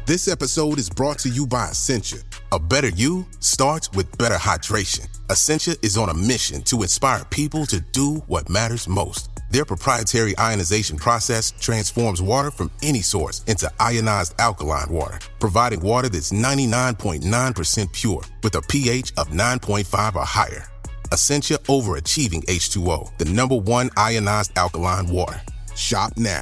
This episode is brought to you by Essentia. A better you starts with better hydration. Essentia is on a mission to inspire people to do what matters most. Their proprietary ionization process transforms water from any source into ionized alkaline water, providing water that's 99.9% pure with a pH of 9.5 or higher. Essentia Overachieving H2O, the #1 ionized alkaline water. Shop now.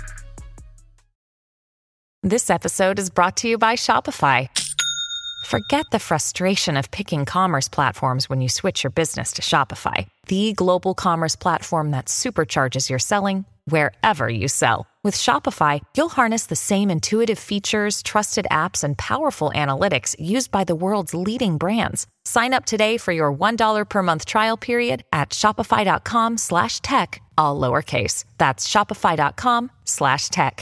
This episode is brought to you by Shopify. Forget the frustration of picking commerce platforms when you switch your business to Shopify, the global commerce platform that supercharges your selling wherever you sell. With Shopify, you'll harness the same intuitive features, trusted apps, and powerful analytics used by the world's leading brands. Sign up today for your $1 per month trial period at shopify.com/tech, all lowercase. That's shopify.com/tech.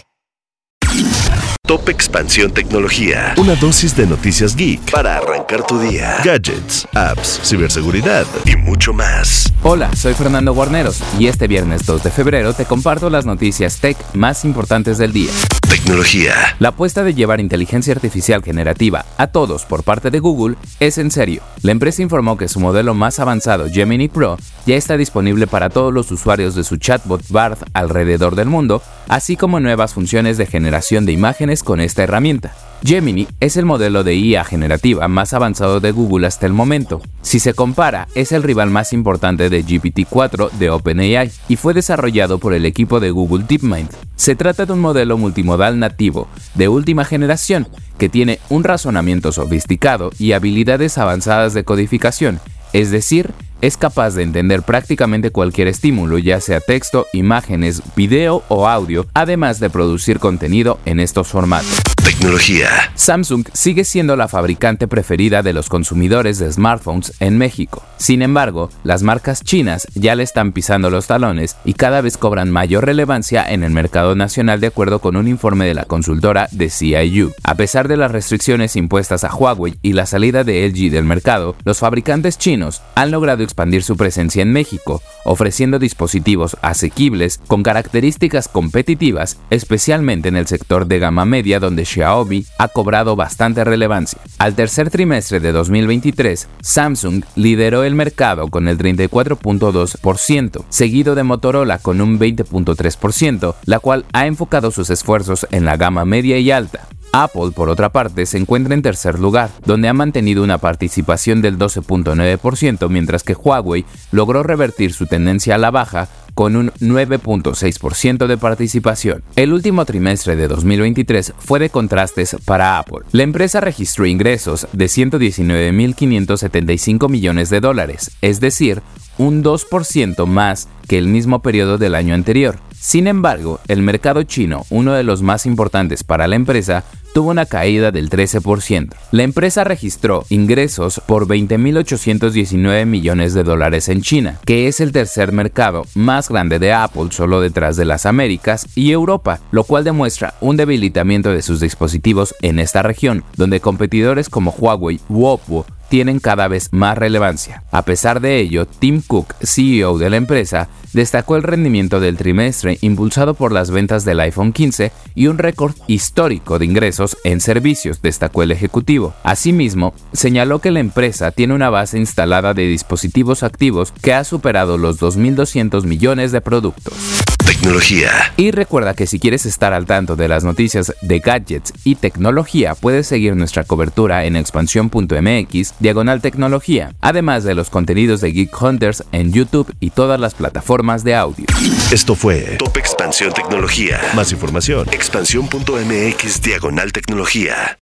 Top Expansión Tecnología. Una dosis de noticias geek para arrancar tu día. Gadgets, apps, ciberseguridad y mucho más. Hola, soy Fernando Guarneros y este viernes 2 de febrero te comparto las noticias tech más importantes del día. Tecnología. La apuesta de llevar inteligencia artificial generativa a todos por parte de Google es en serio. La empresa informó que su modelo más avanzado, Gemini Pro, ya está disponible para todos los usuarios de su chatbot Bard alrededor del mundo, así como nuevas funciones de generación de imágenes con esta herramienta. Gemini es el modelo de IA generativa más avanzado de Google hasta el momento. Si se compara, es el rival más importante de GPT-4 de OpenAI y fue desarrollado por el equipo de Google DeepMind. Se trata de un modelo multimodal nativo de última generación que tiene un razonamiento sofisticado y habilidades avanzadas de codificación, es decir, es capaz de entender prácticamente cualquier estímulo, ya sea texto, imágenes, video o audio, además de producir contenido en estos formatos. Tecnología. Samsung sigue siendo la fabricante preferida de los consumidores de smartphones en México. Sin embargo, las marcas chinas ya le están pisando los talones y cada vez cobran mayor relevancia en el mercado nacional, de acuerdo con un informe de la consultora de CIU. A pesar de las restricciones impuestas a Huawei y la salida de LG del mercado, los fabricantes chinos han logrado expandir su presencia en México, ofreciendo dispositivos asequibles con características competitivas, especialmente en el sector de gama media, donde Xiaomi ha cobrado bastante relevancia. Al tercer trimestre de 2023, Samsung lideró el mercado con el 34.2%, seguido de Motorola con un 20.3%, la cual ha enfocado sus esfuerzos en la gama media y alta. Apple, por otra parte, se encuentra en tercer lugar, donde ha mantenido una participación del 12.9%, mientras que Huawei logró revertir su tendencia a la baja con un 9.6% de participación. El último trimestre de 2023 fue de contrastes para Apple. La empresa registró ingresos de $119.575 millones, es decir, un 2% más que el mismo periodo del año anterior. Sin embargo, el mercado chino, uno de los más importantes para la empresa, tuvo una caída del 13%. La empresa registró ingresos por $20.819 millones en China, que es el tercer mercado más grande de Apple, solo detrás de las Américas y Europa, lo cual demuestra un debilitamiento de sus dispositivos en esta región, donde competidores como Huawei u Oppo tienen cada vez más relevancia. A pesar de ello, Tim Cook, CEO de la empresa, destacó el rendimiento del trimestre impulsado por las ventas del iPhone 15 y un récord histórico de ingresos en servicios, destacó el ejecutivo. Asimismo, señaló que la empresa tiene una base instalada de dispositivos activos que ha superado los 2.200 millones de productos. Tecnología. Y recuerda que si quieres estar al tanto de las noticias de gadgets y tecnología, puedes seguir nuestra cobertura en expansión.mx/tecnología, además de los contenidos de Geek Hunters en YouTube y todas las plataformas de audio. Esto fue Top Expansión Tecnología. Más información, expansión.mx/tecnología.